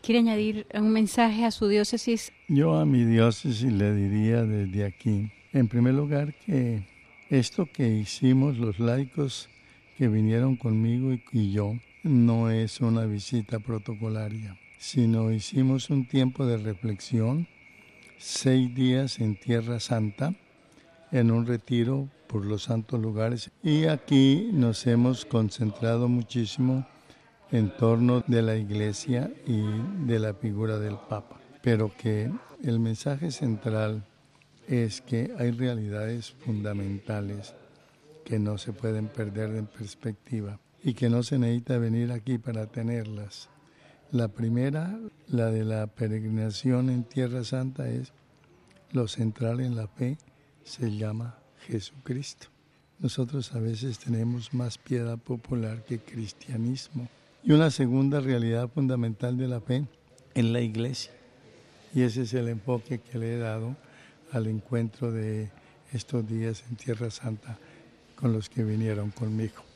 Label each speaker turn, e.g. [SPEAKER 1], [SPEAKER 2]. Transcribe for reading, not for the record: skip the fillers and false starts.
[SPEAKER 1] ¿Quiere añadir un mensaje a su diócesis?
[SPEAKER 2] Yo a mi diócesis le diría desde aquí, en primer lugar, que esto que hicimos los laicos que vinieron conmigo y yo no es una visita protocolaria, sino hicimos un tiempo de reflexión, 6 días en Tierra Santa, en un retiro por los santos lugares, y aquí nos hemos concentrado muchísimo en torno de la Iglesia y de la figura del Papa, pero que el mensaje central es que hay realidades fundamentales que no se pueden perder en perspectiva y que no se necesita venir aquí para tenerlas. La primera, la de la peregrinación en Tierra Santa, es lo central en la fe, se llama Jesucristo. Nosotros a veces tenemos más piedad popular que cristianismo. Y una segunda realidad fundamental de la fe en la Iglesia. Y ese es el enfoque que le he dado al encuentro de estos días en Tierra Santa con los que vinieron conmigo.